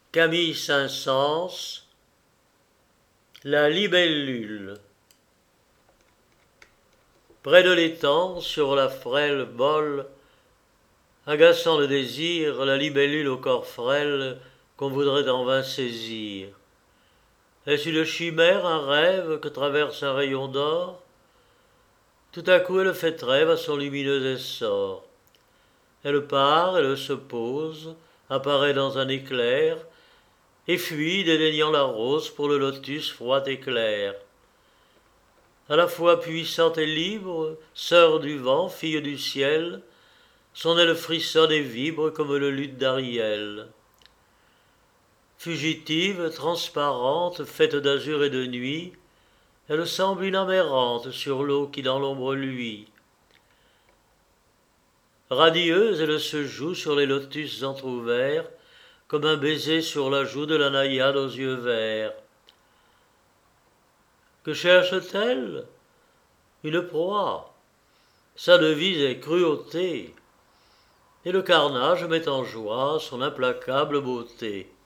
Camille Saint-Saëns, la libellule. Près de l'étang, sur la frêle molle, agaçant le désir, la libellule au corps frêle qu'on voudrait en vain saisir. Est-ce une chimère, un rêve que traverse un rayon d'or? Tout à coup elle fait trêve à son lumineux essor. Elle part, elle se pose, apparaît dans un éclair, et fuit, dédaignant la rose pour le lotus froid et clair. À la fois puissante et libre, sœur du vent, fille du ciel, son aile frissonne et vibre comme le luth d'Ariel. Fugitive, transparente, faite d'azur et de nuit, elle semble une âme errante sur l'eau qui dans l'ombre luit. Radieuse, elle se joue sur les lotus entr'ouverts, comme un baiser sur la joue de la naïade aux yeux verts. Que cherche-t-elle? Une proie. Sa devise est cruauté, et le carnage met en joie son implacable beauté.